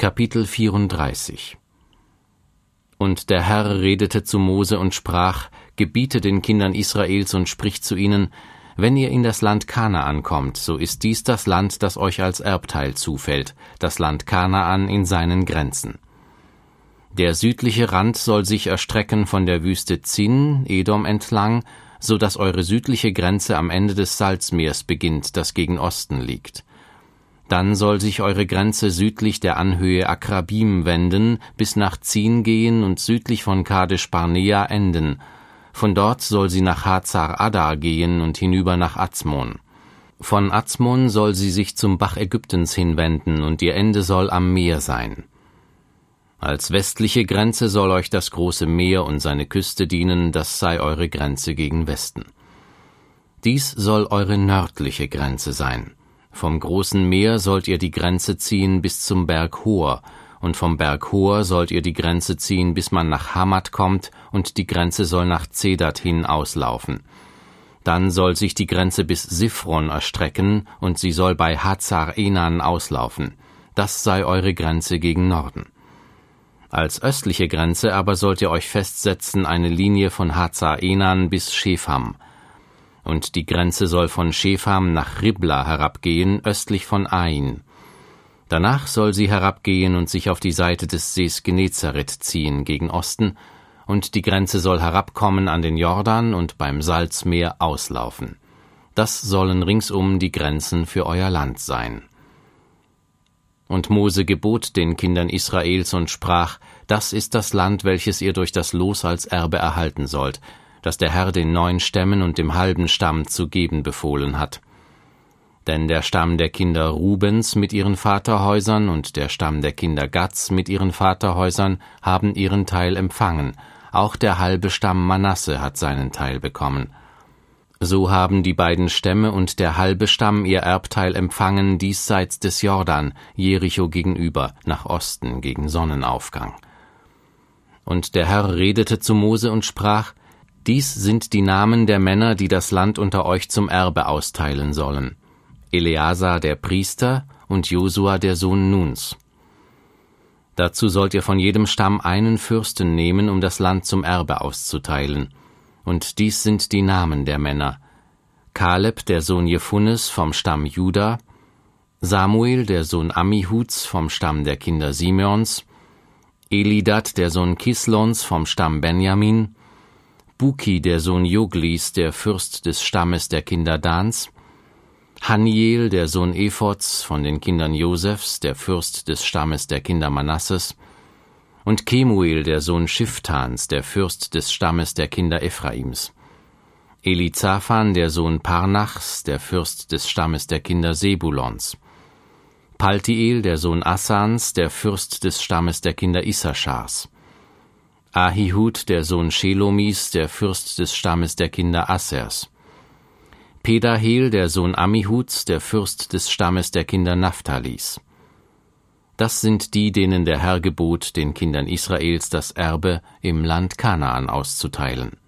Kapitel 34. Und der Herr redete zu Mose und sprach: Gebiete den Kindern Israels und sprich zu ihnen: Wenn ihr in das Land Kanaan kommt, so ist dies das Land, das euch als Erbteil zufällt, das Land Kanaan in seinen Grenzen. Der südliche Rand soll sich erstrecken von der Wüste Zin, Edom entlang, so dass eure südliche Grenze am Ende des Salzmeers beginnt, das gegen Osten liegt. Dann soll sich eure Grenze südlich der Anhöhe Akrabim wenden, bis nach Zin gehen und südlich von Kadesh Barnea enden. Von dort soll sie nach Hazar Adar gehen und hinüber nach Azmon. Von Azmon soll sie sich zum Bach Ägyptens hinwenden, und ihr Ende soll am Meer sein. Als westliche Grenze soll euch das große Meer und seine Küste dienen, das sei eure Grenze gegen Westen. Dies soll eure nördliche Grenze sein. Vom großen Meer sollt ihr die Grenze ziehen bis zum Berg Hor, und vom Berg Hor sollt ihr die Grenze ziehen, bis man nach Hamat kommt, und die Grenze soll nach Zedat hin auslaufen. Dann soll sich die Grenze bis Siphron erstrecken, und sie soll bei Hazar Enan auslaufen. Das sei eure Grenze gegen Norden. Als östliche Grenze aber sollt ihr euch festsetzen eine Linie von Hazar Enan bis Shepham. Und die Grenze soll von Shepham nach Ribla herabgehen, östlich von Ain. Danach soll sie herabgehen und sich auf die Seite des Sees Genezareth ziehen, gegen Osten, und die Grenze soll herabkommen an den Jordan und beim Salzmeer auslaufen. Das sollen ringsum die Grenzen für euer Land sein. Und Mose gebot den Kindern Israels und sprach: Das ist das Land, welches ihr durch das Los als Erbe erhalten sollt, das der Herr den 9 Stämmen und dem halben Stamm zu geben befohlen hat. Denn der Stamm der Kinder Rubens mit ihren Vaterhäusern und der Stamm der Kinder Gads mit ihren Vaterhäusern haben ihren Teil empfangen, auch der halbe Stamm Manasse hat seinen Teil bekommen. So haben die beiden Stämme und der halbe Stamm ihr Erbteil empfangen diesseits des Jordan, Jericho gegenüber, nach Osten gegen Sonnenaufgang. Und der Herr redete zu Mose und sprach: Dies sind die Namen der Männer, die das Land unter euch zum Erbe austeilen sollen: Eleazar der Priester und Josua der Sohn Nuns. Dazu sollt ihr von jedem Stamm einen Fürsten nehmen, um das Land zum Erbe auszuteilen. Und dies sind die Namen der Männer: Kaleb der Sohn Jephunes vom Stamm Juda, Samuel der Sohn Ammihuds vom Stamm der Kinder Simeons, Elidad der Sohn Kislons vom Stamm Benjamin, Buki der Sohn Joglis, der Fürst des Stammes der Kinder Dans, Haniel der Sohn Ephods von den Kindern Josefs, der Fürst des Stammes der Kinder Manasses, und Kemuel der Sohn Schiftans, der Fürst des Stammes der Kinder Ephraims, Elizaphan der Sohn Parnachs, der Fürst des Stammes der Kinder Sebulons, Paltiel der Sohn Assans, der Fürst des Stammes der Kinder Issaschars, Ahihud der Sohn Shelomis, der Fürst des Stammes der Kinder Assers, Pedahel der Sohn Ammihuds, der Fürst des Stammes der Kinder Naphtalis. Das sind die, denen der Herr gebot, den Kindern Israels das Erbe im Land Kanaan auszuteilen.